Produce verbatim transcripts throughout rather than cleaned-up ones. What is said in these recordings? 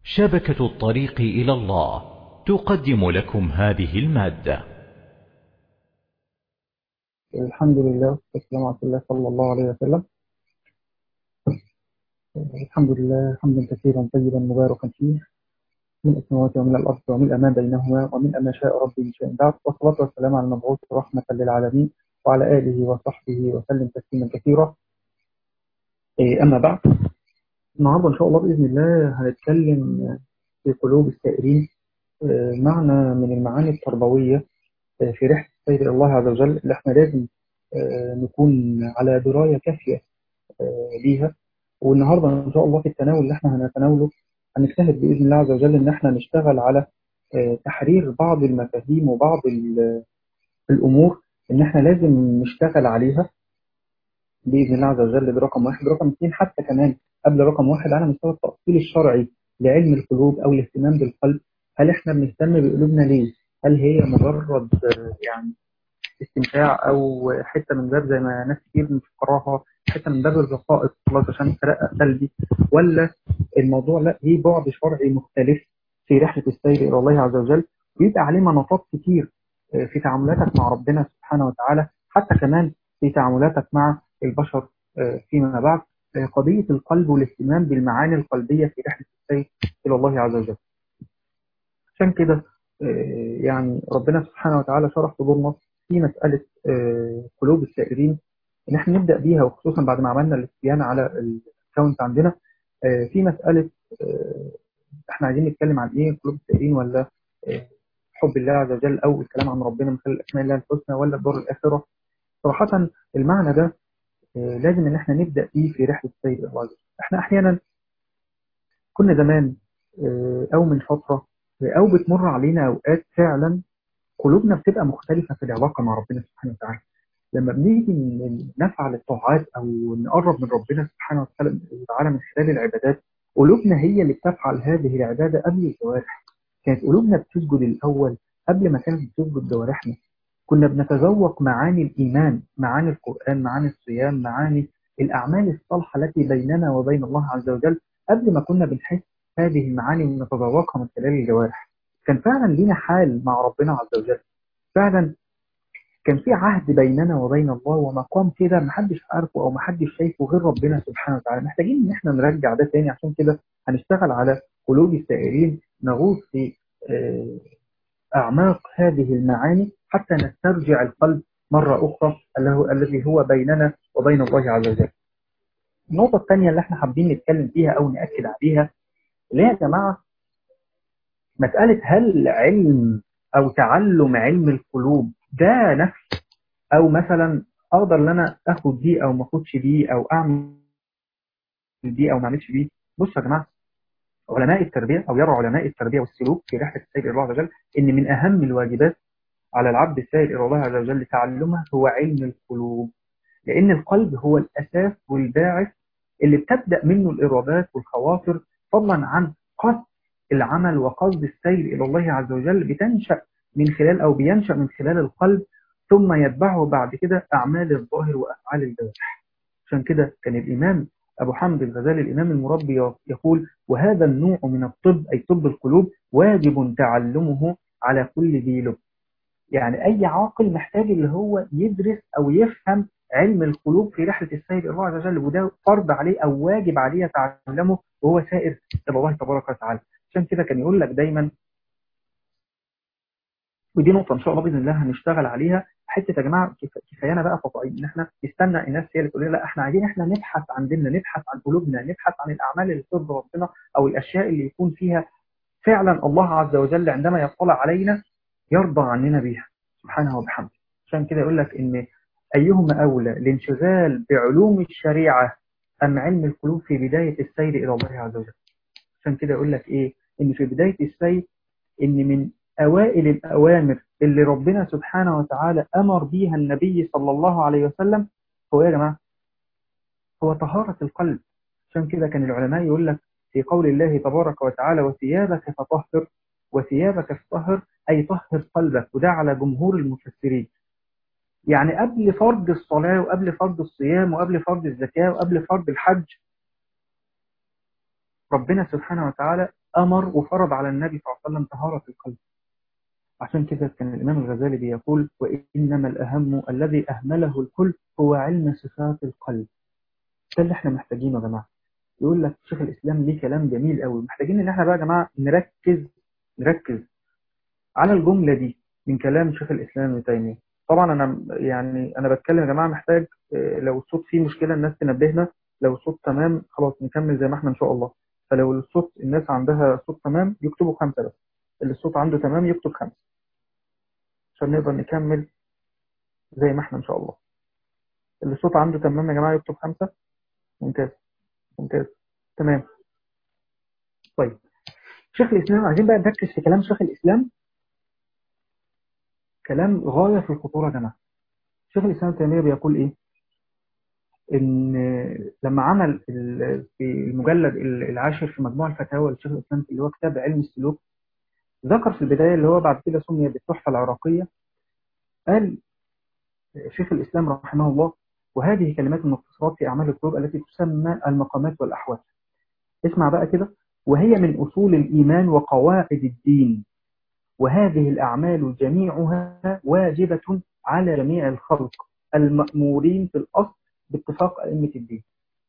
شبكة الطريق إلى الله تقدم لكم هذه المادة. الحمد لله والسلام على رسول الله صلى الله عليه وسلم. الحمد لله حمدا كثيرا طيبا مباركا فيه، من السماوات ومن الأرض ومن ما بينهما ومن ما شاء ربي من شيء بعد، والصلاة والسلام على المبعوث رحمة للعالمين وعلى آله وصحبه وسلم تسليما كثيرا. أما بعد، النهارده إن شاء الله بإذن الله هنتكلم في قلوب السائرين معنى من المعاني التربوية في رحلة السير إلى الله عز وجل، اللي احنا لازم نكون على دراية كافية بيها. والنهارده ان شاء الله في التناول اللي احنا هنتناوله هنجتهد باذن الله عز وجل ان احنا نشتغل على تحرير بعض المفاهيم وبعض الامور ان احنا لازم نشتغل عليها باذن الله عز وجل. ده رقم واحد. رقم اثنين، حتى كمان قبل رقم واحد، على مستوى التأصيل الشرعي لعلم القلوب او الاهتمام بالقلب. هل احنا بنهتم بقلوبنا ليه؟ هل هي مجرد يعني استمتاع او حته من باب زي ما ناس كتير بتفكرها حته من باب الرقائق خلاص عشان ترقق قلبي، ولا الموضوع لا ليه بعد شرعي مختلف في رحله السير الى الله عز وجل، بيبقى عليه مناطات كتير في تعاملاتك مع ربنا سبحانه وتعالى، حتى كمان في تعاملاتك مع البشر فيما بعد. قضيه القلب والاهتمام بالمعاني القلبيه في رحله السير الى الله عز وجل. عشان كده يعني ربنا سبحانه وتعالى شرح صدورنا في مسألة قلوب السائرين إن احنا نبدأ بيها، وخصوصا بعد ما عملنا الاستبيان على الأكونت عندنا في مسألة احنا عايزين نتكلم عن ايه، قلوب السائرين ولا حب الله عز وجل او الكلام عن ربنا من خلال اسماء الله الحسنى ولا الدار الآخرة. صراحة المعنى ده لازم ان احنا نبدأ بيه في رحلة السير الى الله عز وجل. احنا احيانا كنا زمان او من فترة او بتمر علينا اوقات فعلا قلوبنا بتبقى مختلفة في العلاقة مع ربنا سبحانه وتعالى. لما بنيجي نفعل الطاعات أو نقرب من ربنا سبحانه وتعالى من خلال العبادات، قلوبنا هي اللي بتفعل هذه العبادة قبل الجوارح. كانت قلوبنا بتسجد الأول قبل ما كانت بتسجد جوارحنا. كنا بنتذوق معاني الإيمان، معاني القرآن، معاني الصيام، معاني الأعمال الصالحة التي بيننا وبين الله عز وجل قبل ما كنا بنحس هذه المعاني ونتذوقها من خلال الجوارح. كان فعلا لينا حال مع ربنا عز وجل، فعلا كان في عهد بيننا وبين الله ومقام كده محدش عارفه او محدش شايفه غير ربنا سبحانه وتعالى. محتاجين ان احنا نرجع ده تاني. عشان كده هنشتغل على قلوب السائرين، نغوص في اعماق هذه المعاني حتى نسترجع القلب مرة اخرى الذي هو بيننا وبين الله عز وجل. النقطة الثانية اللي احنا حابين نتكلم فيها او نأكد عليها اللي هي يا جماعة مسألة هل علم او تعلم علم القلوب ده نفس، او مثلا اقدر ان انا اخد دي او ما اخدش دي، او اعمل دي او ما اعملش دي. بصوا يا جماعه، علماء التربيه او يرى علماء التربيه والسلوك في رحله السير الى الله عز وجل ان من اهم الواجبات على العبد السائر الى الله عز وجل تعلمه هو علم القلوب، لان القلب هو الاساس والباعث اللي بتبدا منه الارادات والخواطر، فضلا عن قصد العمل وقصد السير الى الله عز وجل بتنشا من خلال او بينشا من خلال القلب، ثم يتبعه بعد كده أعمال الظاهر وأفعال الجوارح. عشان كده كان الإمام أبو حامد الغزالي الإمام المربي يقول: وهذا النوع من الطب أي طب القلوب واجب تعلمه على كل ذي لب. يعني أي عاقل محتاج اللي هو يدرس أو يفهم علم القلوب في رحلة السير إلى الله عز وجل، وده فرض عليه أو واجب عليه يتعلمه وهو سائر إلى الله تبارك وتعالى. عشان كده كان يقول لك دايما، ودي نقطة إن شاء الله بإذن الله هنشتغل عليها، حتة يا جماعة كفايانا بقى فضائيين إن إحنا نستنى الناس هي اللي تقول لنا لا، إحنا عايزين إحنا نبحث عن ديننا، نبحث عن قلوبنا، نبحث عن الأعمال اللي ترضي ربنا أو الأشياء اللي يكون فيها فعلا الله عز وجل عندما يطلع علينا يرضى عننا بيها سبحانه وبحمده. عشان كده يقول لك إن أيهما أولى الانشغال بعلوم الشريعة أم علم القلوب في بداية السير إلى الله عز وجل. عشان كده يقول لك إيه، إن في بداية السير إن من أوائل الأوامر اللي ربنا سبحانه وتعالى أمر بيها النبي صلى الله عليه وسلم هو يا جماعة هو طهارة القلب. عشان كده كان العلماء يقول لك في قول الله تبارك وتعالى: وثيابك فطهر، وثيابك فطهر أي طهر قلبك، وده على جمهور المفسرين. يعني قبل فرض الصلاة وقبل فرض الصيام وقبل فرض الزكاة وقبل فرض الحج، ربنا سبحانه وتعالى أمر وفرض على النبي صلى الله عليه وسلم طهارة القلب. عشان كده كان الإمام الغزالي بيقول: وإنما الأهم الذي أهمله الكل هو علم صفات القلب. ده اللي احنا محتاجينه يا جماعة. يقول لك شيخ الإسلام ليه كلام جميل قوي، محتاجين إن احنا بقى يا جماعة نركز نركز على الجملة دي من كلام شيخ الإسلام ابن تيمية. طبعا أنا يعني أنا بتكلم يا جماعة، محتاج اه، لو الصوت فيه مشكلة الناس تنبهنا، لو الصوت تمام خلاص نكمل زي ما احنا إن شاء الله. فلو الصوت الناس عندها صوت تمام يكتبوا خمسة بس، اللي الصوت عنده تمام يكتب خمسة عشان نقدر نكمل زي ما احنا إن شاء الله. اللي الصوت عنده تمام يا جماعة يكتب خمسة. ممتاز ممتاز تمام. طيب شيخ الإسلام، عايزين بقى نركز في كلام شيخ الإسلام، كلام غاية في الخطورة يا جماعة. شيخ الإسلام تيمية بيقول إيه؟ إن لما عمل ال- في المجلد العاشر في مجموع الفتاوى لشيخ الإسلام اللي هو كتاب علم السلوك، ذكر في البداية اللي هو بعد كده سمي بالتحفة العراقية، قال شيخ الإسلام رحمه الله: وهذه كلمات المختصرات في أعمال القلوب التي تسمى المقامات والأحوال. اسمع بقى كده: وهي من أصول الإيمان وقواعد الدين، وهذه الأعمال جميعها واجبة على جميع الخلق المأمورين في الأصل باتفاق أئمة الدين.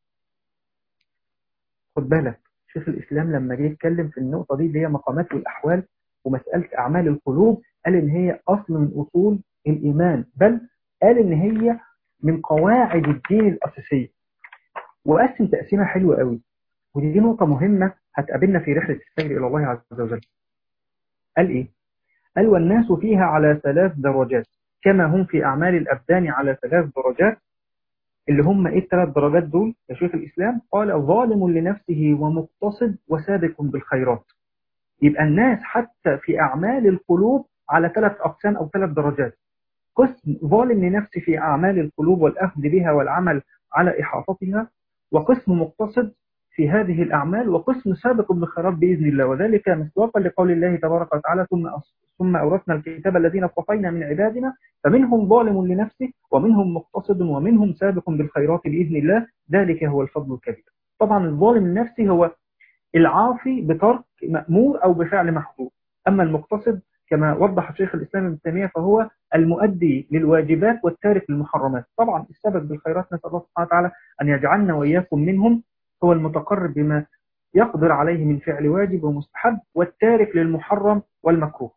خد بالك شيخ الإسلام لما جه يتكلم في النقطة دي اللي هي مقامات والأحوال ومسألة أعمال القلوب، قال إن هي أصل من أصول الإيمان، بل قال إن هي من قواعد الدين الأساسية، وقسم تقسيمة حلوة قوي. ودي نقطة مهمة هتقابلنا في رحلة السير إلى الله عز وجل. قال إيه؟ قال: والناس فيها على ثلاث درجات كما هم في أعمال الأبدان على ثلاث درجات. اللي هم إيه الثلاث درجات دول يا شيخ الإسلام؟ قال: ظالم لنفسه ومقتصد وسابق بالخيرات. يبقى الناس حتى في أعمال القلوب على ثلاث أقسام أو ثلاث درجات: قسم ظالم لنفسه في أعمال القلوب والأخذ بها والعمل على إحاطتها، وقسم مقتصد في هذه الأعمال، وقسم سابق بالخيرات بإذن الله. وذلك مصداقا لقول الله تبارك وتعالى: ثم ثم أورثنا الكتاب الذين اصطفينا من عبادنا فمنهم ظالم لنفسه ومنهم مقتصد ومنهم سابق بالخيرات بإذن الله، ذلك هو الفضل الكبير. طبعا الظالم لنفسه هو العاصي بترك مأمور أو بفعل محظور، أما المقتصد كما وضح شيخ الإسلام ابن تيمية فهو المؤدي للواجبات والتارك للمحرمات. طبعا السبب بالخيرات نسأل الله سبحانه وتعالى أن يجعلنا وإياكم منهم، هو المتقرب بما يقدر عليه من فعل واجب ومستحب والتارك للمحرم والمكروه.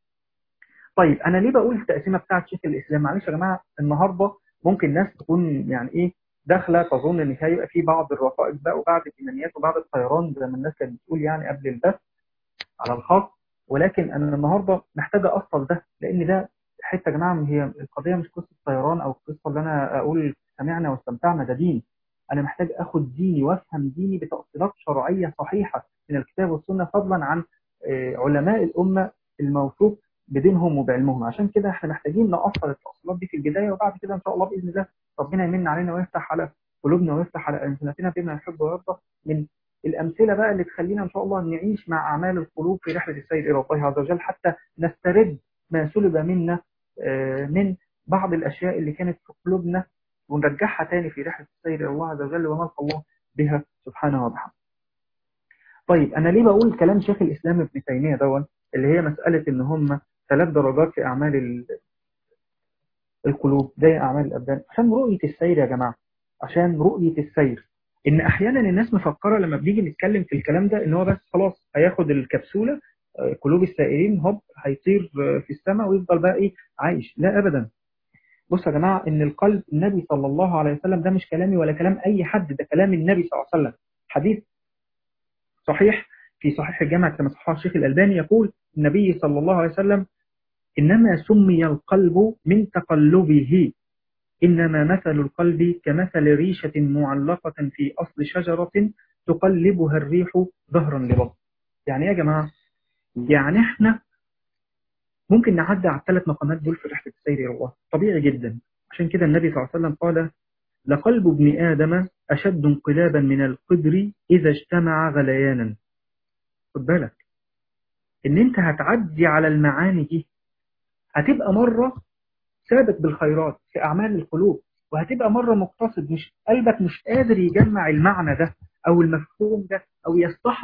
طيب أنا ليه بقول التقسيمة بتاعت شيخ الإسلام؟ معلش يا جماعة، النهاردة ممكن ناس تكون يعني إيه داخله تظن ان هيبقى في بعض الرقائق بقى وبعض الايمانيات وبعض الطيران زي ما الناس كانت بتقول يعني قبل البث على الخاص، ولكن انا النهارده محتاجه اوصل ده، لان ده حته يا جماعه هي القضيه مش قصه طيران او القصه اللي انا اقول سمعنا واستمتعنا، ده دين. انا محتاج اخد ديني وافهم ديني بتاصيلات شرعيه صحيحه من الكتاب والسنه، فضلا عن علماء الامه الموثوق بدينهم وبعلمهم. عشان كده احنا محتاجين نأصل التأصيلات دي في البداية، وبعد كده ان شاء الله بإذن الله ربنا يمن علينا ويفتح على قلوبنا ويفتح على ألسنتنا بما يحب ويرضى من الأمثلة بقى اللي تخلينا ان شاء الله نعيش مع أعمال القلوب في رحلة السير إلى الله عز وجل، حتى نسترد ما سلب منا من بعض الأشياء اللي كانت في قلوبنا ونرجعها تاني في رحلة السير إلى الله عز وجل ونلقى الله بها سبحانه وتعالى. طيب أنا ليه بقول كلام شيخ الإسلام ابن تيمية دون اللي هي مسألة إن هم ثلاث درجات في أعمال القلوب زي أعمال الأبدان؟ عشان رؤية السير يا جماعة، عشان رؤية السير. إن أحيانا الناس مفكرة لما بنيجي نتكلم في الكلام ده إن هو بس خلاص هياخد الكبسولة قلوب السائرين هوب هيطير في السماء ويفضل بقى إيه عايش. لا أبدا. بصوا يا جماعة، إن القلب النبي صلى الله عليه وسلم، ده مش كلامي ولا كلام أي حد، ده كلام النبي صلى الله عليه وسلم، حديث صحيح في صحيح الجامع كما صححه الشيخ الألباني. يقول النبي صلى الله عليه وسلم: إنما سمي القلب من تقلبه، إنما مثل القلب كمثل ريشة معلقة في أصل شجرة تقلبها الريح ظهرا لبطن. يعني يا جماعة، يعني احنا ممكن نعدي على الثلاث مقامات دول في رحلة السير إلى الله طبيعي جدا. عشان كده النبي صلى الله عليه وسلم قال: لقلب ابن آدم أشد انقلابا من القدر إذا اجتمع غليانا. خد بالك إن أنت هتعدي على المعاني دي، هتبقى مرة سابق بالخيرات في أعمال القلوب، وهتبقى مرة مقتصد، مش قلبك مش قادر يجمع المعنى ده أو المفهوم ده أو يستحضر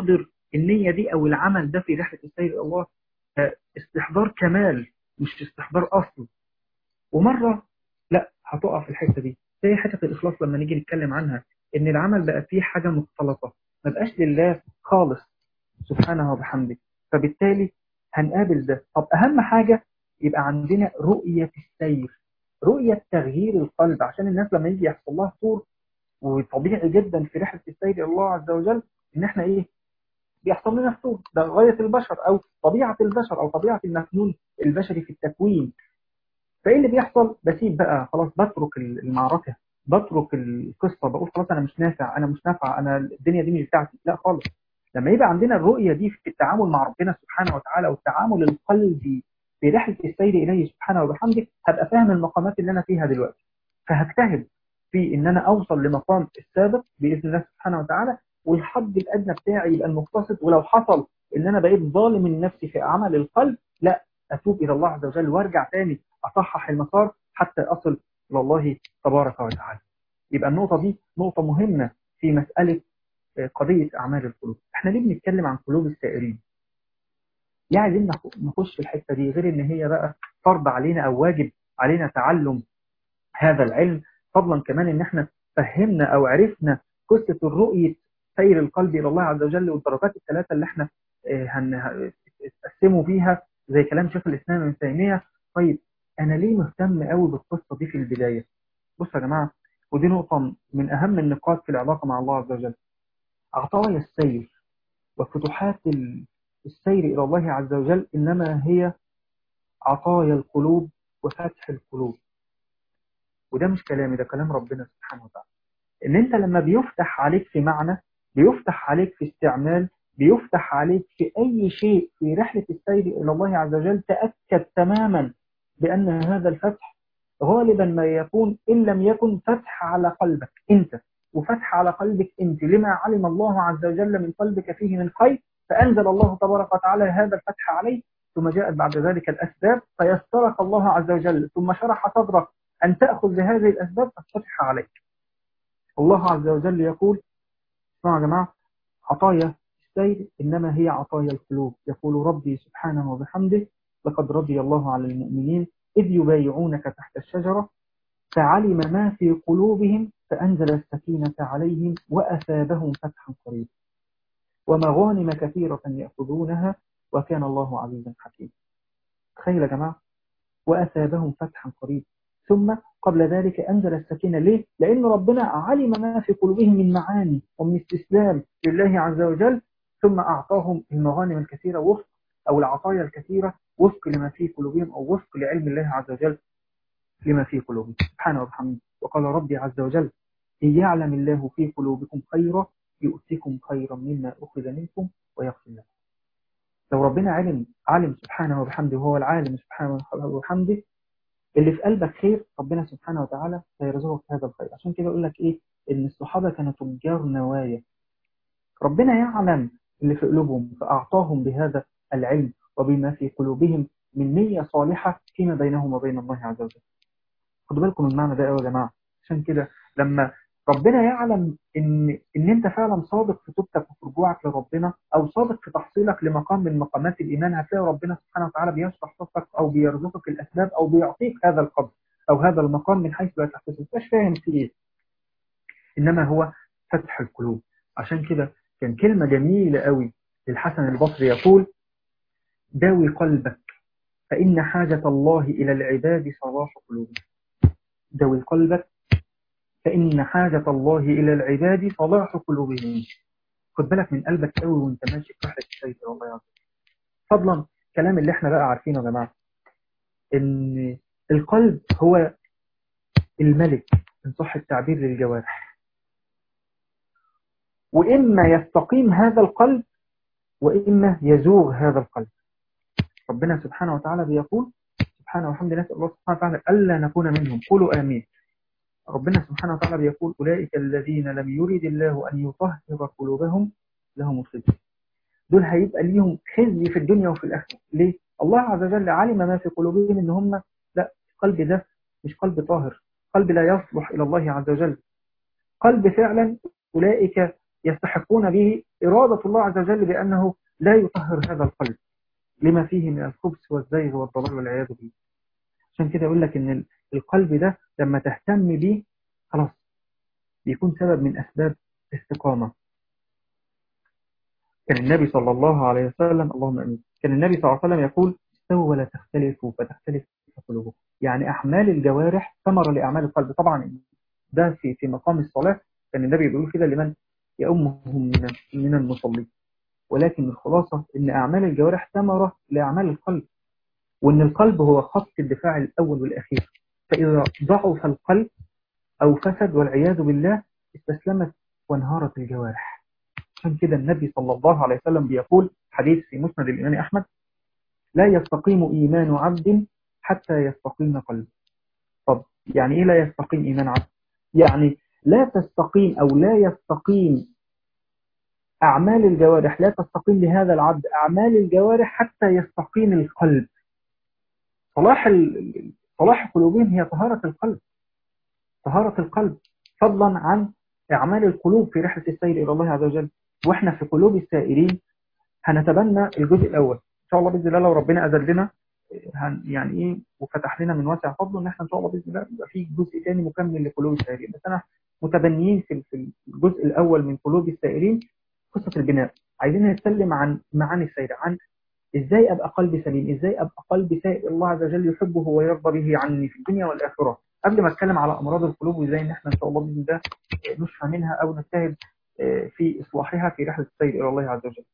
النية دي أو العمل ده في رحلة السير إلى الله استحضار كمال مش استحضار أصل. ومرة لا هتقع في الحتة دي زي حتة الإخلاص لما نيجي نتكلم عنها، إن العمل بقى فيه حاجة مختلطة ما بقاش لله خالص سبحانه وبحمده، فبالتالي هنقابل ده. طب أهم حاجة يبقى عندنا رؤية السير، رؤية تغيير القلب، عشان الناس لما يجي يحصل لها طور، وطبيعي جدا في رحلة السير إلى الله عز وجل إن إحنا إيه بيحصل لنا فتور، ده غاية البشر أو طبيعة البشر أو طبيعة المكنون البشري في التكوين. فايه اللي بيحصل؟ بسيب بقى خلاص، بترك المعركه، بترك القصه، بقول خلاص انا مش نافع، انا مش نافع، انا الدنيا دي مش بتاعتي، لا خالص. لما يبقى عندنا الرؤيه دي في التعامل مع ربنا سبحانه وتعالى والتعامل القلبي في رحله السير اليه سبحانه وبحمده، هبقى فاهم المقامات اللي انا فيها دلوقتي، فهجتهد في ان انا اوصل لمقام السابق باذن الله سبحانه وتعالى، والحد الادنى بتاعي يبقى المقتصد. ولو حصل ان انا بقيت ظالم من نفسي في عمل القلب، لا اتوب الى الله عز وجل وارجع تاني اصحح المسار حتى اصل الى الله تبارك وتعالى. يبقى النقطه دي نقطه مهمه في مساله قضيه اعمال القلوب. احنا ليه بنتكلم عن قلوب السائرين؟ ليه عايزين نخش في الحته دي غير ان هي بقى فرض علينا او واجب علينا تعلم هذا العلم، فضلا كمان ان احنا فهمنا او عرفنا قصه الرؤيه سير القلب الى الله عز وجل والدرجات الثلاثه اللي احنا هنقسموا فيها زي كلام شيخ الاسلام ابن تيميه. طيب انا ليه مهتم قوي بالقصه دي في البدايه؟ بصوا يا جماعه، ودي نقطه من اهم النقاط في العلاقه مع الله عز وجل. عطايا السير وفتوحات السير الى الله عز وجل انما هي عطايا القلوب وفتح القلوب. وده مش كلامي، ده كلام ربنا سبحانه وتعالى. ان انت لما بيفتح عليك في معنى، بيفتح عليك في استعمال، بيفتح عليك في اي شيء في رحلة السير الى الله عز وجل، تأكد تماما بان هذا الفتح غالبا ما يكون ان لم يكن فتح على قلبك انت، وفتح على قلبك انت لما علم الله عز وجل من قلبك فيه من خير، فانزل الله تبارك وتعالى هذا الفتح عليك، ثم جاءت بعد ذلك الاسباب فيسرك الله عز وجل، ثم شرح صدرك ان تاخذ بهذه الاسباب فتفتح عليك. الله عز وجل يقول، اسمعوا يا جماعه، عطايا السير انما هي عطايا القلوب. يقول ربي سبحانه وبحمده، لقد رضي الله على المؤمنين اذ يبايعونك تحت الشجره فعلم ما في قلوبهم فانزل السكينه عليهم واثابهم فتحا قريبا ومغانم كثيره ياخذونها وكان الله عزيزا حكيما. تخيل يا جماعه، واثابهم فتحا قريبا، ثم قبل ذلك أنزل السكينة. ليه؟ لأن ربنا علم ما في قلوبهم من معاني ومن استسلام لله عز وجل، ثم أعطاهم المغانم الكثيرة وفق أو العطايا الكثيرة وفق لما في قلوبهم أو وفق لعلم الله عز وجل لما في قلوبهم سبحانه وبحمده. وقال ربي عز وجل، إن يعلم الله في قلوبكم خيرا يؤتكم خيرا مما أخذ منكم ويغفر لكم. لو ربنا علم علم سبحانه وبحمده وهو العالم سبحانه وبحمده اللي في قلبك خير، ربنا سبحانه وتعالى سيرزقك هذا الخير. عشان كده اقول لك ايه، ان الصحابه كانوا تجار نوايا، ربنا يعلم اللي في قلوبهم فاعطاهم بهذا العلم وبما في قلوبهم من نيه صالحه فيما بينهم وبين الله عز وجل. خدوا بالكم من المعنى ده قوي يا جماعه. عشان كده لما ربنا يعلم ان ان انت فعلا صادق في توبتك وفي رجوعك لربنا، او صادق في تحصيلك لمقام من مقامات الايمان، هتلاقي ربنا سبحانه وتعالى بيشرح صدرك او بيرزقك الاسباب او بيعطيك هذا القدر او هذا المقام من حيث لا تحتسب، مش فاهم في ايه، انما هو فتح القلوب. عشان كده كان كلمه جميله قوي للحسن البصري يقول، داوي قلبك فان حاجه الله الى العباد صلاح قلوبهم. داوي قلبك فإن حاجة الله إلى العباد صلاح قلوبهم. خد بالك من قلبك قوي وانت ماشي في رحلة السير والله يعظم. فضلا كلام اللي احنا بقى عارفينه يا جماعة، ان القلب هو الملك ان صح التعبير للجوارح، وإما يستقيم هذا القلب وإما يزوغ هذا القلب. ربنا سبحانه وتعالى بيقول سبحانه وحمد نسأل الله سبحانه وتعالى ألا نكون منهم، قولوا آمين. ربنا سبحانه وتعالى بيقول أولئك الذين لم يرد الله أن يطهر قلوبهم لهم الخزي. دول هيبقى ليهم خزي في الدنيا وفي الآخرة. ليه؟ الله عز وجل علم ما في قلوبهم إن هم لا، القلب ده مش قلب طاهر، قلب لا يصلح إلى الله عز وجل، قلب فعلا أولئك يستحقون به إرادة الله عز وجل بأنه لا يطهر هذا القلب لما فيه من الخبث والزيغ والضلال والعياذ بالله. عشان كده يقول لك إن القلب ده لما تهتم به خلاص بيكون سبب من أسباب استقامة. كان النبي صلى الله عليه وسلم اللهم أمين كان النبي صلى الله عليه وسلم يقول استووا ولا تختلفوا فتختلف قلوبكم. يعني أعمال الجوارح ثمرة لأعمال القلب. طبعا ده في في مقام الصلاة كان النبي بيقول كده لمن يأمهم من من المصلين، ولكن الخلاصة إن أعمال الجوارح ثمرة لأعمال القلب، وإن القلب هو خط الدفاع الأول والأخير. فإذا ضعف القلب أو فسد والعياذ بالله استسلمت وانهارت الجوارح. عشان كده النبي صلى الله عليه وسلم بيقول حديث في مسند الإمام أحمد لا يستقيم إيمان عبد حتى يستقيم قلبه. طب يعني إيه لا يستقيم إيمان عبد؟ يعني لا تستقيم أو لا يستقيم أعمال الجوارح، لا تستقيم لهذا العبد أعمال الجوارح حتى يستقيم القلب. صلاح ال... صلاح قلوبهم هي طهارة القلب، طهارة القلب فضلا عن أعمال القلوب في رحلة السير إلى الله عز وجل. وإحنا في قلوب السائرين هنتبنى الجزء الأول إن شاء الله بإذن الله لو ربنا أذن لنا هن يعني إيه وفتح لنا من واسع فضله إن إحنا إن شاء الله بإذن الله يبقى في جزء ثاني مكمل لقلوب السائرين. بس أنا متبنيين في في الجزء الأول من قلوب السائرين قصة البناء. عايزين نتكلم عن معاني السير، عن إزاي أبقى قلبي سليم، إزاي أبقى قلبي سائر الله عز وجل يحبه ويرضى به عني في الدنيا والآخرة. قبل ما أتكلم على أمراض القلوب وإزاي إن إحنا إن شاء الله بإذن الله نشفى منها أو نجتهد في إصلاحها في رحلة السير إلى الله عز وجل.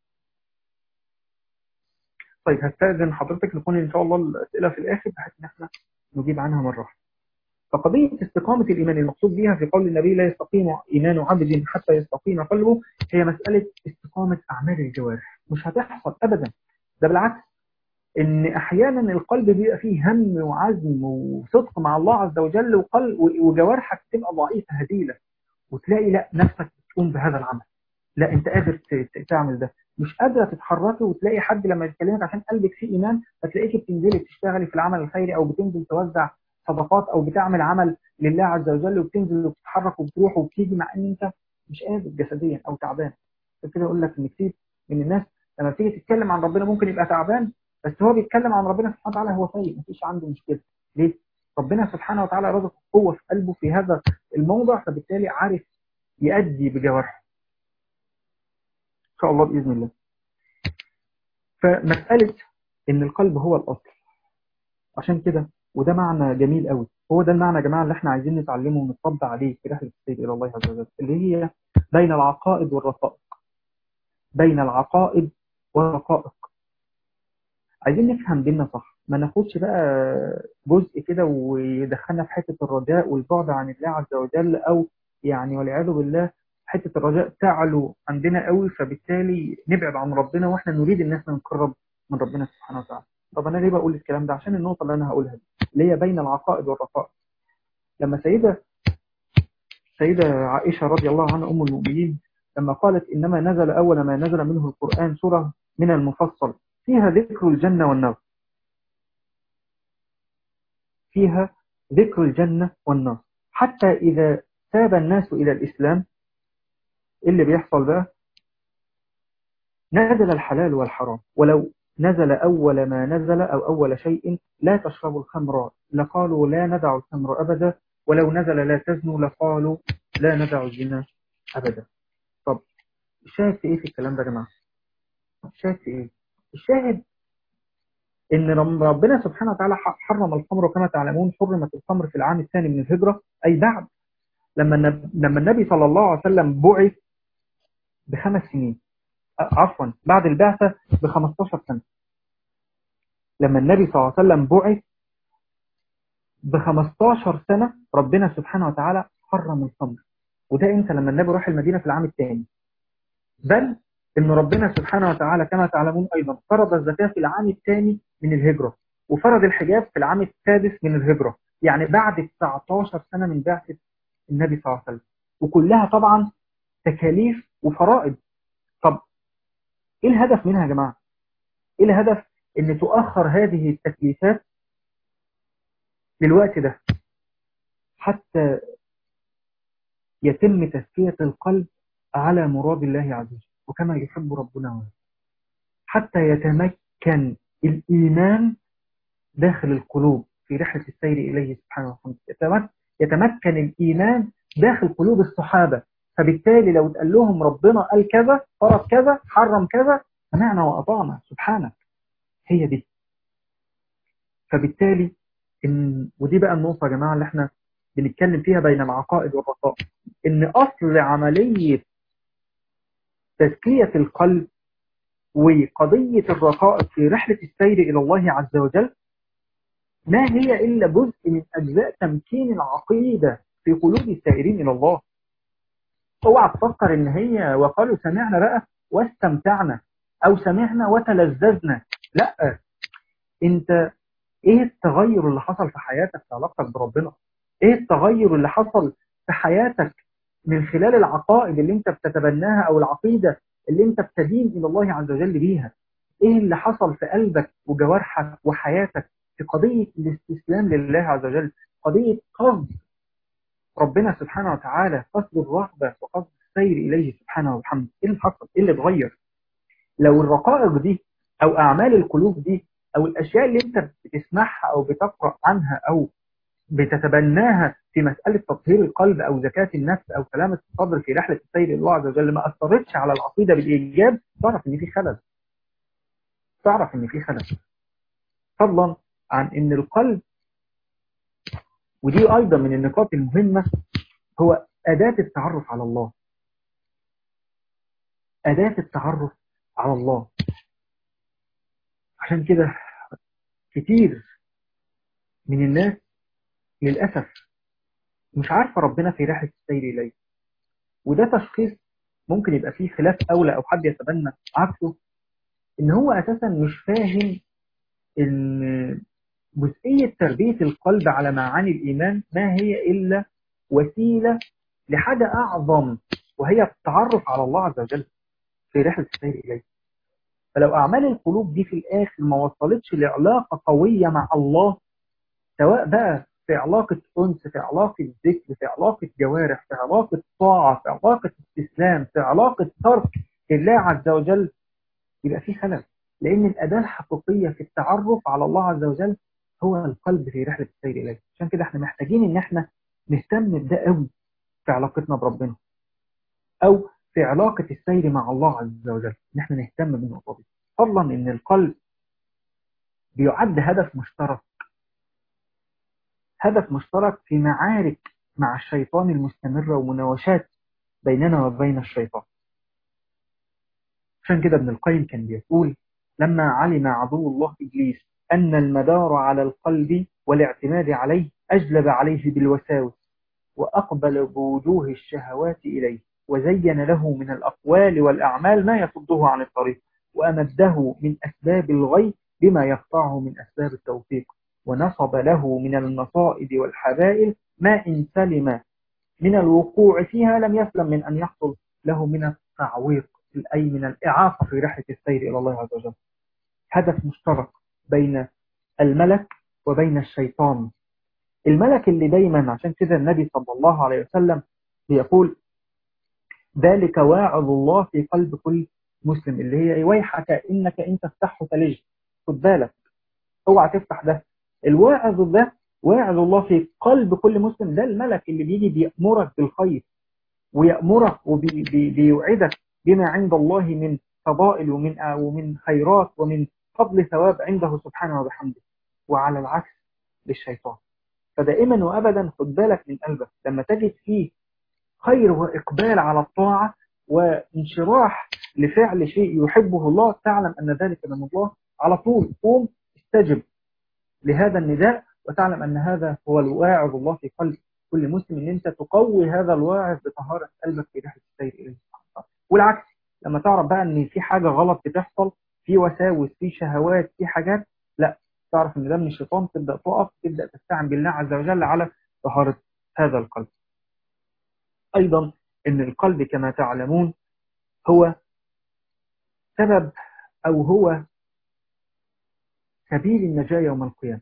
طيب هستأذن حضرتك نكون إن شاء الله الأسئلة في الآخر بحيث إن إحنا نجيب عنها مرة واحدة. فقضية استقامة الإيمان المقصود بها في قول النبي لا يستقيم إيمان عبد حتى يستقيم قلبه هي مسألة استقامة أعمال الجوارح. مش هتحصل أبدا، ده بالعكس إن أحيانا القلب بيبقى فيه هم وعزم وصدق مع الله عز وجل وقلب وجوارحك تبقى ضعيفة هديلة وتلاقي لا نفسك تقوم بهذا العمل، لا أنت قادر تعمل ده، مش قادرة تتحركي وتلاقي حد لما يتكلمك عشان قلبك فيه إيمان فتلاقيك بتنزلي تشتغلي في العمل الخيري أو بتنزل توزع صدقات أو بتعمل عمل لله عز وجل وبتنزل وبتتحرك وبتروح وبتيجي مع ان انت مش قادر جسديا او تعبان. فكده اقول لك ان كتير من الناس لما بتيجي تتكلم عن ربنا ممكن يبقى تعبان بس هو بيتكلم عن ربنا سبحانه وتعالى هو طيب مفيش عنده مشكله. ليه؟ ربنا سبحانه وتعالى رزقه قوه في قلبه في هذا الموضع فبالتالي عارف يؤدي بجوارحه ان شاء الله باذن الله. فمساله ان القلب هو الاصل عشان كده وده معنى جميل قوي، هو ده المعنى يا جماعه اللي احنا عايزين نتعلمه ونطبق عليه في رحله السير الى الله عز وجل اللي هي بين العقائد والرقائق. بين العقائد والرقائق عايزين نفهم ديننا صح، ما ناخدش بقى جزء كده ويدخلنا في حته الرجاء والبعد عن الله عز وجل او يعني والعياذ بالله حته الرجاء تعلو عندنا قوي فبالتالي نبعد عن ربنا واحنا نريد ان احنا نقرب من ربنا سبحانه وتعالى. طب انا ليه بقول الكلام ده؟ عشان النقطه اللي انا هقولها دي اللي هي بين العقائد والرقائق. لما سيده سيده عائشه رضي الله عنها ام المؤمنين لما قالت انما نزل اول ما نزل منه القران سوره من المفصل فيها ذكر الجنه والنار، فيها ذكر الجنه والنار، حتى اذا تاب الناس الى الاسلام اللي بيحصل بقى نزل الحلال والحرام. ولو نزل أول ما نزل أو أول شيء لا تشربوا الخمر لقالوا لا ندع الخمر أبدا، ولو نزل لا تزنوا لقالوا لا ندع الزنا أبدا. طب الشاهد في إيه في الكلام ده يا جماعة؟ الشاهد في إيه؟ الشاهد إن ربنا سبحانه وتعالى حرم الخمر كما تعلمون. حرمت الخمر في العام الثاني من الهجرة أي بعد لما النبي, لما النبي صلى الله عليه وسلم بعث بخمس سنين عفوا بعد البعثة ب خمستاشر سنة. لما النبي صلى الله عليه وسلم بعث ب خمستاشر سنة ربنا سبحانه وتعالى حرم الخمر. وده امتى؟ لما النبي راح المدينة في العام الثاني. بل ان ربنا سبحانه وتعالى كما تعلمون ايضا فرض الزكاة في العام الثاني من الهجرة وفرض الحجاب في العام السادس من الهجرة، يعني بعد تسعتاشر سنة من بعثة النبي صلى الله عليه وسلم، وكلها طبعا تكاليف وفرائض. طب ايه الهدف منها يا جماعة؟ ايه الهدف ان تؤخر هذه التكليفات للوقت ده حتى يتم تزكية القلب على مراد الله عز وجل وكما يحب ربنا ويرضى، حتى يتمكن الإيمان داخل القلوب في رحلة السير إليه سبحانه وتعالى. يتمكن الإيمان داخل قلوب الصحابة، فبالتالي لو اتقال لهم ربنا قال كذا، فرض كذا، حرم كذا، سمعنا وأطعنا سبحانك. هي دي. فبالتالي إن ودي بقى النقطة يا جماعة اللي احنا بنتكلم فيها بين العقائد والرقائق، إن أصل عملية تزكية القلب وقضية الرقائق في رحلة السير إلى الله عز وجل ما هي إلا جزء من أجزاء تمكين العقيدة في قلوب السائرين إلى الله. اوعى تفكر إن هي وقالوا سمعنا بقى واستمتعنا أو سمعنا وتلذذنا. لا، أنت إيه التغير اللي حصل في حياتك في علاقتك بربنا؟ إيه التغير اللي حصل في حياتك من خلال العقائد اللي أنت بتتبناها أو العقيدة اللي أنت بتدين إلى الله عز وجل بيها؟ إيه اللي حصل في قلبك وجوارحك وحياتك في قضية الاستسلام لله عز وجل، قضية قصد ربنا سبحانه وتعالى، قصد الرغبة وقصد السير إليه سبحانه وبحمده؟ إيه اللي حصل؟ إيه اللي اتغير؟ لو الرقائق دي أو أعمال القلوب دي أو الأشياء اللي أنت بتسمعها أو بتقرأ عنها أو بتتبناها في مسألة تطهير القلب أو زكاة النفس أو سلامة الصدر في رحلة السير إلى الله عز وجل ما أثرتش على العقيدة بالإيجاب، تعرف إن في خلل. تعرف إن في خلل. فضلا عن إن القلب، ودي أيضا من النقاط المهمة، هو أداة التعرف على الله. أداة التعرف على الله. عشان كده كتير من الناس للأسف مش عارفة ربنا في رحلة السير إليه، وده تشخيص ممكن يبقى فيه خلاف أولى أو حد يتبنى عكسه، إن هو أساسا مش فاهم إن جزئية تربية القلب على معاني الإيمان ما هي إلا وسيلة لحاجة أعظم، وهي التعرف على الله عز وجل في رحلة السير إليه. فلو أعمال القلوب دي في الآخر ما وصلتش لعلاقة قوية مع الله، سواء بقى في علاقة أنس، في علاقة ذكر، في علاقة جوارح، في علاقة طاعة، في علاقة استسلام، في علاقة ترك لله عز وجل، يبقى في خلل. لأن الأداة الحقيقية في التعرف على الله عز وجل هو القلب في رحلة السير إليه. عشان كده احنا محتاجين إن احنا نهتم بده قوي في علاقتنا بربنا، أو في علاقة السير مع الله عز وجل، إن احنا نهتم بالنقطة دي. فضلا إن القلب بيعد هدف مشترك، هدف مشترك في معارك مع الشيطان المستمرة ومناوشات بيننا وبين الشيطان. عشان كده ابن القيم كان بيقول: لما علم عدو الله إبليس أن المدار على القلب والاعتماد عليه أجلب عليه بالوساوس وأقبل بوجوه الشهوات إليه، وزين له من الأقوال والأعمال ما يصده عن الطريق، وأمده من أسباب الغي بما يقطعه من أسباب التوفيق، ونصب له من المصائب والحبائل ما إن سلم من الوقوع فيها لم يسلم من أن يحصل له من التعويق، أي من الإعاقة في رحلة السير إلى الله عز وجل. هدف مشترك بين الملك وبين الشيطان. الملك اللي دايما، عشان كده النبي صلى الله عليه وسلم بيقول: ذلك واعظ الله في قلب كل مسلم، اللي هي ويحك إنك إن تفتحه تلج. خد بالك، اوعى تفتح ده. الواعظ ده واعظ الله في قلب كل مسلم، ده الملك اللي بيجي بيأمرك بالخير ويأمرك وبيوعدك بما عند الله من فضائل ومن ومن خيرات ومن فضل ثواب عنده سبحانه وبحمده. وعلى العكس للشيطان. فدائما وأبدا خد بالك من قلبك، لما تجد فيه خير وإقبال على الطاعة وانشراح لفعل شيء يحبه الله، تعلم أن ذلك من الله. على طول قوم استجب لهذا النداء، وتعلم أن هذا هو الواعظ الله في قلب كل مسلم، ان انت تقوي هذا الواعظ بطهارة قلبك في رحلة السير اليه. والعكس، لما تعرف بقى ان في حاجة غلط بتحصل، في وساوس، في شهوات، في حاجات، لا، تعرف ان ده من الشيطان، تبدأ تقف، تبدأ تستعن بالله عز وجل على طهارة هذا القلب. ايضا ان القلب كما تعلمون هو سبب او هو سبيل النجاة يوم القيامة.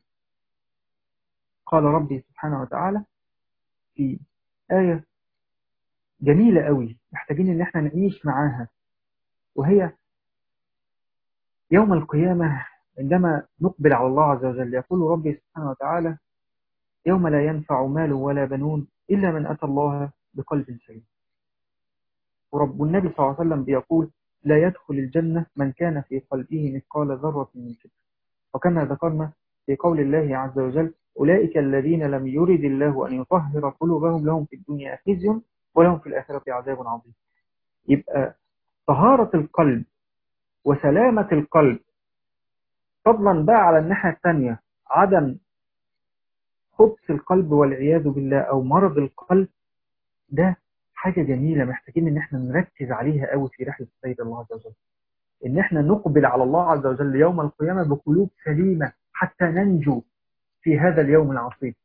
قال ربي سبحانه وتعالى في آية جميلة قوي، محتاجين ان احنا نعيش معاها، وهي يوم القيامة عندما نقبل على الله عز وجل. يقول ربي سبحانه وتعالى: يوم لا ينفع مال ولا بنون إلا من أتى الله بقلب سليم. ورب النبي صلى الله عليه وسلم بيقول: لا يدخل الجنة من كان في قلبه مثقال ذرة من كبر. وكما ذكرنا في قول الله عز وجل: أولئك الذين لم يرد الله أن يطهر قلوبهم لهم في الدنيا خزي ولهم في الآخرة عذاب عظيم. يبقى طهارة القلب وسلامة القلب، فضلا بقى على الناحية الثانية عدم خبث القلب والعياذ بالله أو مرض القلب، ده حاجة جميلة محتاجين إن احنا نركز عليها قوي في رحلة السيد الله عز وجل، إن احنا نقبل على الله عز وجل يوم القيامة بقلوب سليمة حتى ننجو في هذا اليوم العصيب،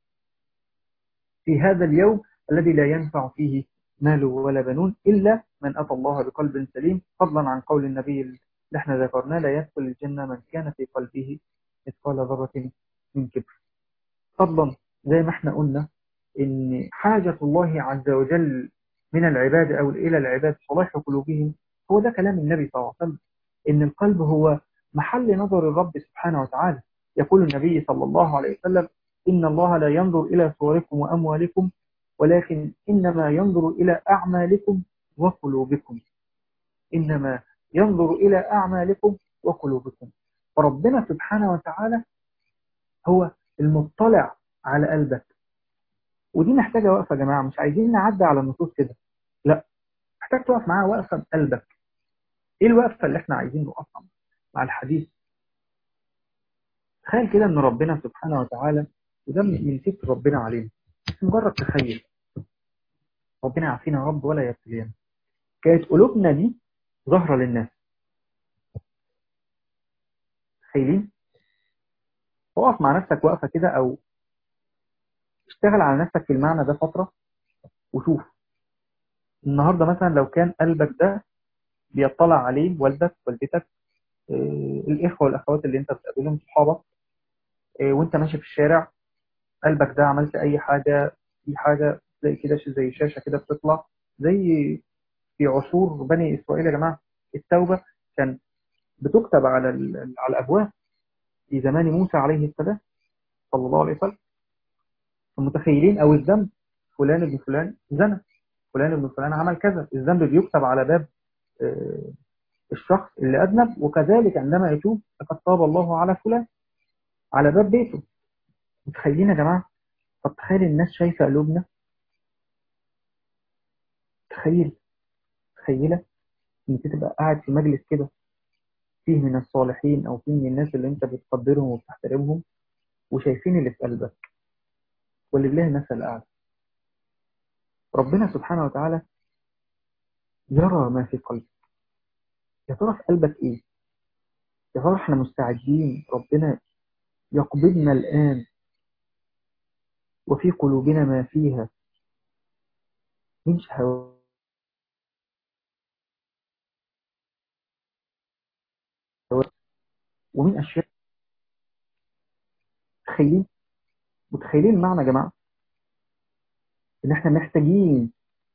في هذا اليوم الذي لا ينفع فيه مال ولا بنون إلا من أتى الله بقلب سليم، فضلا عن قول النبي اللي احنا ذكرناه: لا يدخل الجنة من كان في قلبه مثقال ذرة من كبر. فضلا زي ما احنا قلنا إن حاجة الله عز وجل من العباد أو إلى العباد صلاح قلوبهم، هو ده كلام النبي صلى الله عليه وسلم، إن القلب هو محل نظر الرب سبحانه وتعالى. يقول النبي صلى الله عليه وسلم: إن الله لا ينظر إلى صوركم وأموالكم ولكن إنما ينظر إلى أعمالكم وقلوبكم. إنما ينظر إلى أعمالكم وقلوبكم. فربنا سبحانه وتعالى هو المطلع على قلبك. ودي محتاجة وقفة يا جماعة، مش عايزين نعدي على النصوص كده، لا، محتاج تقف معاها وقفة بقلبك. ايه الوقفة اللي احنا عايزين نوقفها مع الحديث؟ تخيل كده ان ربنا سبحانه وتعالى، وده من ستر ربنا علينا، بس مجرد تخيل، ربنا يعافينا يا رب ولا يبتلينا، كانت قلوبنا دي ظاهرة للناس. تخيلين؟ وقف مع نفسك وقفة كده، او اشتغل على نفسك في المعنى ده فترة، وشوف النهاردة مثلا لو كان قلبك ده بيطلع عليه والدك والدتك، اه الإخوة والأخوات اللي انت بتقابلهم، صحابك، اه وانت ماشي في الشارع، قلبك ده عملت اي حاجة، في حاجة تلاقي كده زي شاشة كده بتطلع، زي في عصور بني إسرائيل يا جماعة التوبة كان بتكتب على ال- على الأبواب في زمان موسى عليه السلام صلى الله عليه وسلم. المتخيلين أو الذنب، فلان ابن فلان زنى، فلان ابن فلان عمل كذا، الذنب بيكتب على باب آه، الشخص اللي أذنب، وكذلك عندما يتوب لقد تاب الله على فلان على باب بيته. متخيلين يا جماعة؟ طب تخيل الناس شايفة قلوبنا، تخيل، تخيلة انت تبقى قاعد في مجلس كده فيه من الصالحين او فيه من الناس اللي انت بتقدرهم وبتحترمهم، وشايفين اللي في قلبك، ولله المثل الاعلى. ربنا سبحانه وتعالى يرى ما في قلبك. يا ترى في قلبك ايه؟ يا ترى احنا مستعدين ربنا يقبضنا الان وفي قلوبنا ما فيها من شهوات ومن اشياء؟ متخيلين؟ متخيلين المعنى يا جماعه؟ ان احنا محتاجين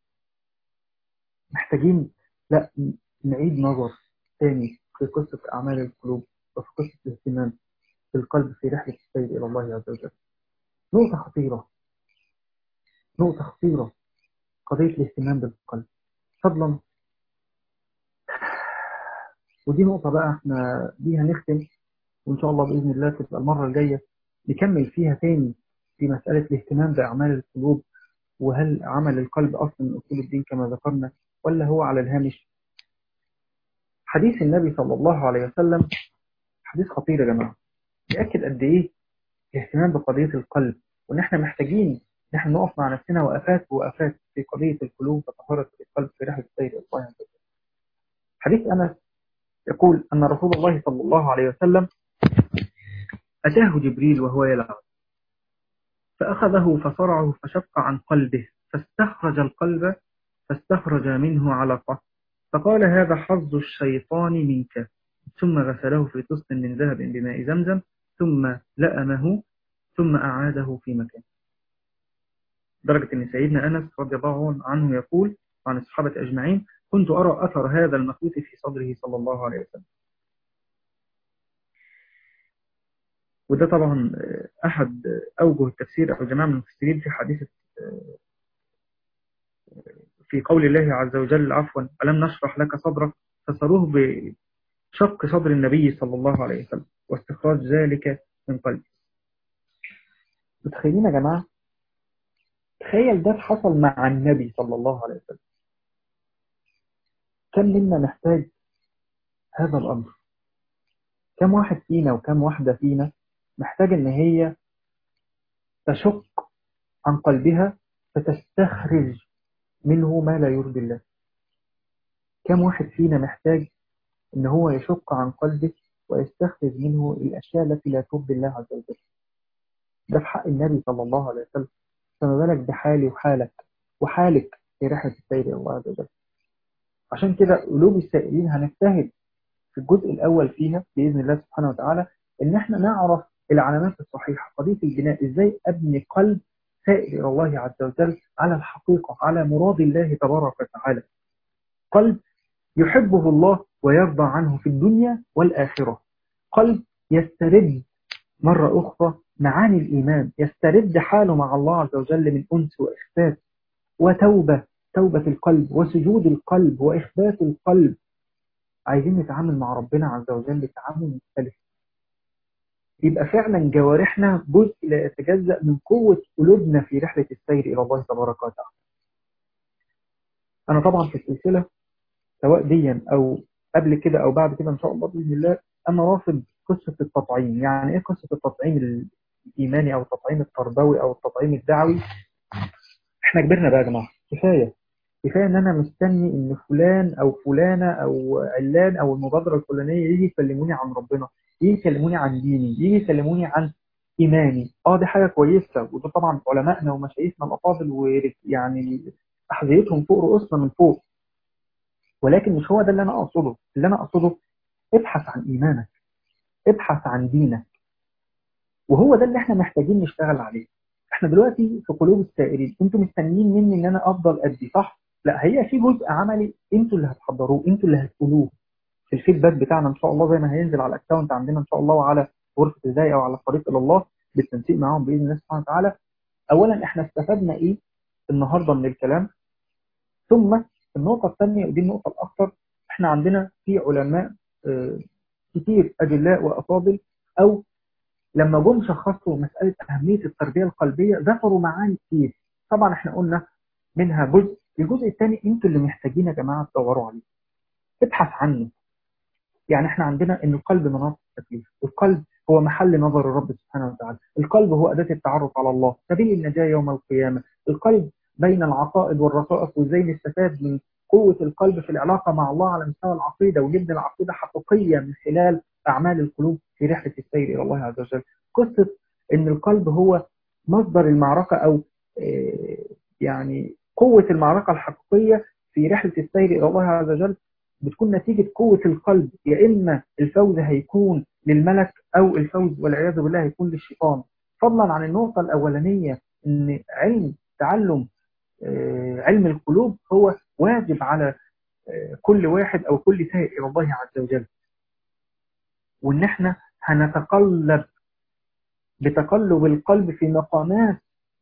محتاجين لا نعيد نظر تاني في قصه اعمال القلوب، وفي قصه الاهتمام بالقلب في رحله السير الى الله عز وجل. نقطه خطيره، نقطه خطيره، قضيه الاهتمام بالقلب. فضلا، ودي نقطه بقى احنا بيها نختم، وإن شاء الله بإذن الله تبقى المرة الجاية نكمل فيها تاني في مسألة الاهتمام بأعمال القلوب، وهل عمل القلب أصلا من أصول الدين كما ذكرنا ولا هو على الهامش. حديث النبي صلى الله عليه وسلم حديث خطير يا جماعة، يأكد قد إيه الاهتمام بقضية القلب، وإن إحنا محتاجين نحن نقف مع نفسنا وقفات ووقفات في قضية القلوب وطهارة القلب في رحلة السير إلى الله عز وجل. حديث أنس يقول أن رسول الله صلى الله عليه وسلم أتاه جبريل وهو يلعب، فأخذه فصرعه فشق عن قلبه، فاستخرج القلب فاستخرج منه علقة، فقال: هذا حظ الشيطان منك. ثم غسله في طست من ذهب بماء زمزم، ثم لأمه، ثم أعاده في مكانه. درجة أن سيدنا أنس رضي الله عنه يقول عن الصحابة أجمعين: كنت أرى أثر هذا المخلوط في صدره صلى الله عليه وسلم. وده طبعا أحد أوجه التفسير أو جماعة من المفسرين في حديث في قول الله عز وجل عفوا ألم نشرح لك صدرك، فسروه بشق صدر النبي صلى الله عليه وسلم واستخراج ذلك من قلبه. متخيلين يا جماعة؟ تخيل ده حصل مع النبي صلى الله عليه وسلم، كم منا محتاج هذا الأمر؟ كم واحد فينا وكم واحدة فينا محتاج ان هي تشق عن قلبها فتستخرج منه ما لا يرضي الله؟ كم واحد فينا محتاج ان هو يشق عن قلبه ويستخرج منه الاشياء التي لا ترضي الله عز وجل؟ ده في حق النبي صلى الله عليه وسلم، فما بالك بحالي وحالك وحالك في رحلة السير إلى الله عز وجل. عشان كده قلوب السائلين هنجتهد في الجزء الأول فيها بإذن الله سبحانه وتعالى إن احنا نعرف العلامات الصحيحة، قضية البناء، إزاي أبني قلب سائر إلى الله عز وجل على الحقيقة، على مراد الله تبارك وتعالى، قلب يحبه الله ويرضى عنه في الدنيا والآخرة، قلب يسترد مرة أخرى معاني الإيمان، يسترد حاله مع الله عز وجل من أنس وإخبات وتوبة، توبة القلب وسجود القلب وإخبات القلب. عايزين نتعامل مع ربنا عز وجل تعامل مختلف، يبقى فعلا جوارحنا جزء لا يتجزأ من قوة قلوبنا في رحلة السير إلى الله تبارك وتعالى. أنا طبعا في السلسلة سواء ديا أو قبل كده أو بعد كده إن شاء الله بإذن الله أنا رافض قصة التطعيم. يعني إيه قصة التطعيم الإيماني أو التطعيم التربوي أو التطعيم الدعوي؟ إحنا كبرنا بقى يا جماعة، كفاية كفاية إن أنا مستني إن فلان أو فلانة أو علان أو المبادرة الفلانية يجي يكلموني عن ربنا، يجي يكلموني عن ديني، يجي يكلموني عن إيماني. آه دي حاجة كويسة، وده طبعا علمائنا ومشايخنا الأفاضل ويعني أحذيتهم فوق رؤوسنا من فوق، ولكن مش هو ده اللي أنا أقصده. اللي أنا أقصده ابحث عن إيمانك، ابحث عن دينك، وهو ده اللي احنا محتاجين نشتغل عليه. احنا دلوقتي في قلوب السائرين، انتوا مستنيين مني ان انا افضل ادي صح؟ لا، هي في جزء عملي انتوا اللي هتحضروه، انتوا اللي هتقولوه في الفيدباك بتاعنا ان شاء الله، زي ما هينزل على الاكونت عندنا ان شاء الله وعلى غرفه الهدايه او على الطريق الى الله بالتنسيق معاهم باذن الله سبحانه وتعالى. اولا احنا استفدنا ايه النهارده من الكلام، ثم النقطه الثانيه ودي النقطه الاخطر، احنا عندنا في علماء اه كتير اجلاء وافاضل او لما جم شخصوا مسألة أهمية التربية القلبية ذكروا معاني كتير. طبعا احنا قلنا منها جزء، الجزء الثاني انتوا اللي محتاجين يا جماعة تدوروا عليه، ابحث عنه. يعني احنا عندنا ان القلب مناط التكليف، القلب هو محل نظر الرب سبحانه وتعالى، القلب هو أداة التعرف على الله، سبيل النجاة يوم القيامة، القلب بين العقائد والرقائق، وازاي نستفاد من قوة القلب في العلاقة مع الله على مستوى العقيدة ونبني العقيدة حقيقية من خلال أعمال القلوب في رحلة السير إلى الله عز وجل. قصة إن القلب هو مصدر المعركة أو يعني قوة المعركة الحقيقية في رحلة السير إلى الله عز وجل بتكون نتيجة قوة القلب، يا إما الفوز هيكون للملك أو الفوز والعياذ بالله هيكون للشيطان. فضلا عن النقطة الأولانية إن علم تعلم علم القلوب هو واجب على كل واحد أو كل سائر إلى الله عز وجل، وإن احنا هنتقلب بتقلب القلب في مقامات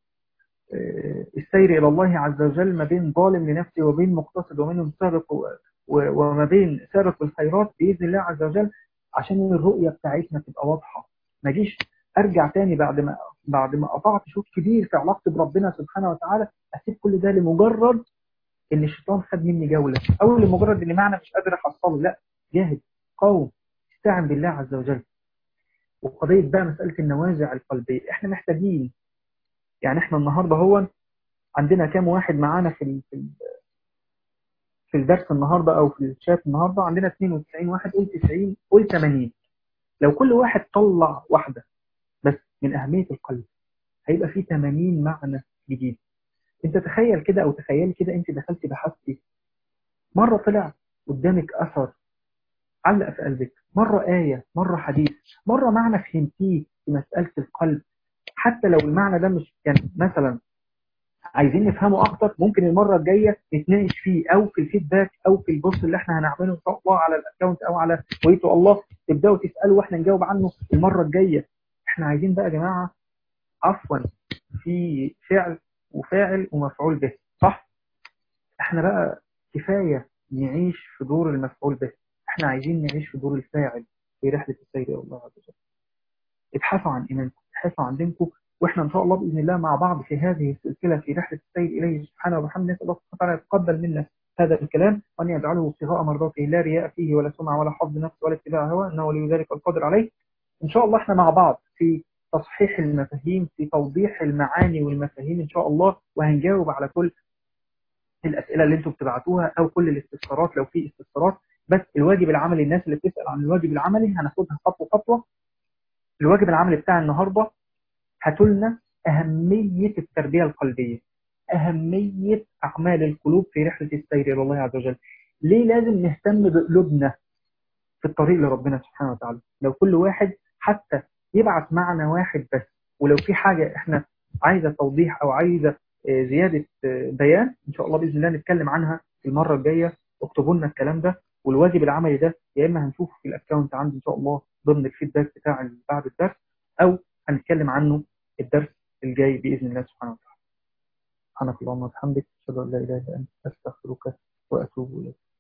السير إلى الله عز وجل ما بين ظالم لنفسه وبين مقتصد ومنهم سابق وما بين سابق بالخيرات بإذن الله عز وجل، عشان الرؤية بتاعتنا تبقى واضحة. ما جيش أرجع تاني بعد ما بعد ما قطعت شوط كبير في علاقتي بربنا سبحانه وتعالى أسيب كل ده لمجرد إن الشيطان خد مني جولة أو لمجرد إن معنى مش قادر أحصله. لا، جاهد، قوم، استعن بالله عز وجل. وقضية بقى مسألة النوازع القلبية احنا محتاجين، يعني احنا النهاردة هو عندنا كام واحد معانا في في الدرس النهاردة او في الشات النهاردة؟ عندنا اثنين وتسعين واحد، قول تسعين قول ثمانين. لو كل واحد طلع واحدة بس من أهمية القلب هيبقى فيه ثمانين معنى جديد. انت تخيل كده او تخيل كده انت دخلت بحثتي مرة طلع قدامك أثر علق في قلبك، مرة آية، مرة حديث، مرة معنى فهمتيه في مسألة القلب، حتى لو المعنى ده مش كان مثلا عايزين نفهمه اكتر، ممكن المره الجايه نتناقش فيه، او في الفيدباك، او في البوست اللي احنا هنعمله ان شاء الله على الاكونت او على ويتو الله، تبداوا تسالوا واحنا نجاوب عنه المره الجايه. احنا عايزين بقى يا جماعه، عفوا، في فعل وفاعل ومفعول به، صح؟ احنا بقى كفايه نعيش في دور المفعول به، احنا عايزين نعيش في دور الفاعل في رحله السير الى الله عز وجل. ابحثوا عن ايمانكم، ابحثوا عن دينكم، واحنا ان شاء الله باذن الله مع بعض في هذه السلسله في رحله السير اليه سبحانه وبحمده. نسال الله سبحانه وتعالى يتقبل منا هذا الكلام، وان يجعله ابتغاء مرضاته لا رياء فيه ولا سمعه ولا حظ نفس ولا اتباع هوى، انه ولي ذلك القادر عليه. ان شاء الله احنا مع بعض في تصحيح المفاهيم، في توضيح المعاني والمفاهيم ان شاء الله، وهنجاوب على كل الاسئله اللي انتم بتبعتوها او كل الاستفسارات لو في استفسارات. بس الواجب العملي، الناس اللي بتسال عن الواجب العملي هناخدها خطوه خطوه. الواجب العملي بتاع النهارده، هاتوا لنا أهمية التربية القلبية، أهمية أعمال القلوب في رحلة السير إلى الله عز وجل. ليه لازم نهتم بقلوبنا في الطريق لربنا سبحانه وتعالى؟ لو كل واحد حتى يبعث معنا واحد بس، ولو في حاجة إحنا عايزة توضيح أو عايزة زيادة بيان، إن شاء الله بإذن الله نتكلم عنها في المرة الجاية. اكتبوا لنا الكلام ده، والواجب العملي ده يا إما هنشوفه في الأكاونت عندي إن شاء الله ضمن الفيدباك بتاع بعد الدرس، أو هنتكلم عنه الدرس الجاي بإذن الله سبحانه وتعالى. سبحانك اللهم وبحمدك، أشهد أن لا إله إلا أنت، أستغفرك وأتوب إليك.